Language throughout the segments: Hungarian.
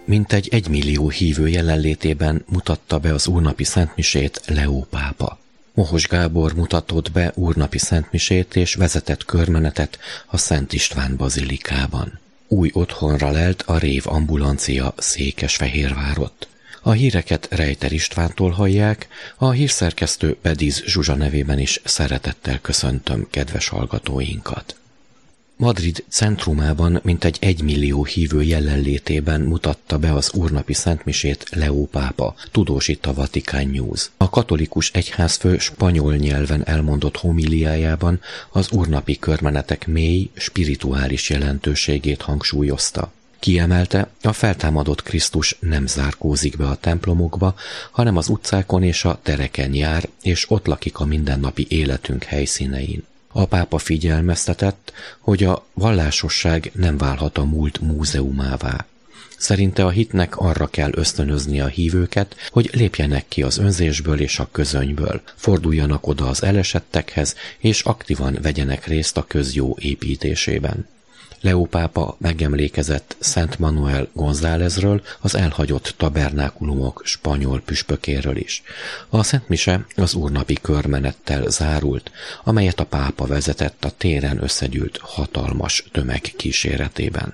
mintegy 1 millió hívő jelenlétében mutatta be az úrnapi szentmisét Leó pápa. Mohos Gábor mutatott be úrnapi szentmisét és vezetett körmenetet a Szent István bazilikában. Új otthonra lelt a Rév ambulancia Székesfehérvárott. A híreket Rejter Istvántól hallják, a hírszerkesztő Bediz Zsuzsa nevében is szeretettel köszöntöm kedves hallgatóinkat. Madrid centrumában mintegy 1 millió hívő jelenlétében mutatta be az úrnapi szentmisét Leó pápa, tudósít a Vatican News. A katolikus egyházfő spanyol nyelven elmondott homiliájában az úrnapi körmenetek mély, spirituális jelentőségét hangsúlyozta. Kiemelte, a feltámadott Krisztus nem zárkózik be a templomokba, hanem az utcákon és a tereken jár, és ott lakik a mindennapi életünk helyszínein. A pápa figyelmeztetett, hogy a vallásosság nem válhat a múlt múzeumává. Szerinte a hitnek arra kell ösztönözni a hívőket, hogy lépjenek ki az önzésből és a közönyből, forduljanak oda az elesettekhez, és aktívan vegyenek részt a közjó építésében. Leó pápa megemlékezett Szent Manuel Gonzálezről, az elhagyott tabernákulumok spanyol püspökéről is. A szentmise az úrnapi körmenettel zárult, amelyet a pápa vezetett a téren összegyűlt hatalmas tömeg kíséretében.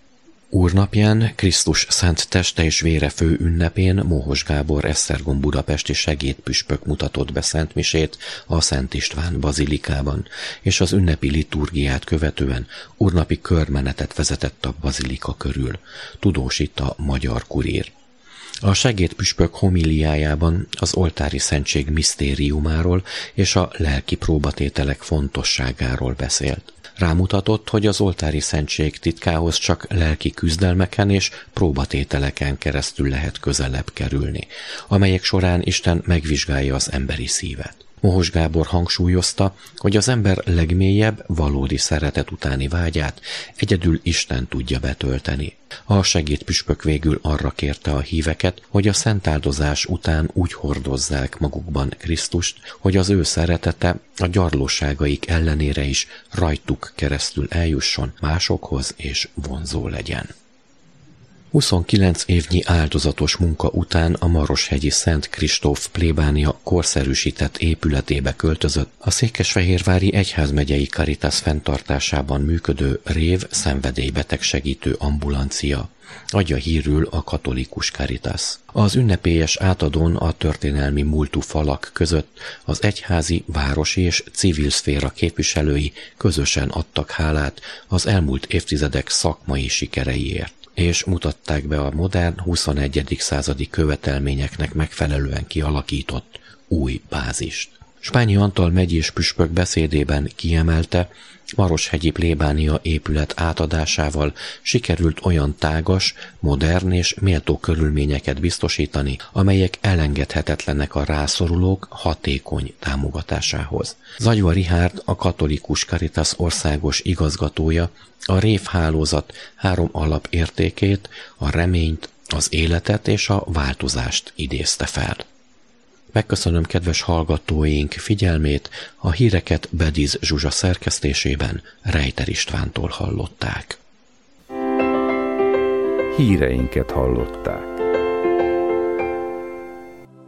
Úrnapján, Krisztus szent teste és vére fő ünnepén Mohos Gábor esztergom budapesti segédpüspök mutatott be szentmisét a Szent István bazilikában, és az ünnepi liturgiát követően úrnapi körmenetet vezetett a bazilika körül, tudósít a Magyar Kurír. A segédpüspök homiliájában az oltári szentség misztériumáról és a lelki próbatételek fontosságáról beszélt. Rámutatott, hogy az oltári szentség titkához csak lelki küzdelmeken és próbatételeken keresztül lehet közelebb kerülni, amelyek során Isten megvizsgálja az emberi szívet. Mohos Gábor hangsúlyozta, hogy az ember legmélyebb, valódi szeretet utáni vágyát egyedül Isten tudja betölteni. A segédpüspök végül arra kérte a híveket, hogy a szentáldozás után úgy hordozzák magukban Krisztust, hogy az ő szeretete a gyarlóságaik ellenére is rajtuk keresztül eljusson másokhoz és vonzó legyen. 29 évnyi áldozatos munka után a Maroshegyi Szent Kristóf plébánia korszerűsített épületébe költözött a székesfehérvári egyházmegyei Caritas fenntartásában működő Rév szenvedélybeteg segítő ambulancia, adja hírül a katolikus Caritas. Az ünnepélyes átadón a történelmi múltú falak között az egyházi, városi és civil szféra képviselői közösen adtak hálát az elmúlt évtizedek szakmai sikereiért, és mutatták be a modern 21. századi követelményeknek megfelelően kialakított új bázist. Spányi Antal megyés püspök beszédében kiemelte, Maroshegyi plébánia épület átadásával sikerült olyan tágas, modern és méltó körülményeket biztosítani, amelyek elengedhetetlenek a rászorulók hatékony támogatásához. Zagyva Richárd, a katolikus Caritas országos igazgatója, a Rév hálózat 3 alapértékét, a reményt, az életet és a változást idézte fel. Megköszönöm kedves hallgatóink figyelmét, a híreket Bediz Zsuzsa szerkesztésében Rejter Istvántól hallották. Híreinket hallották.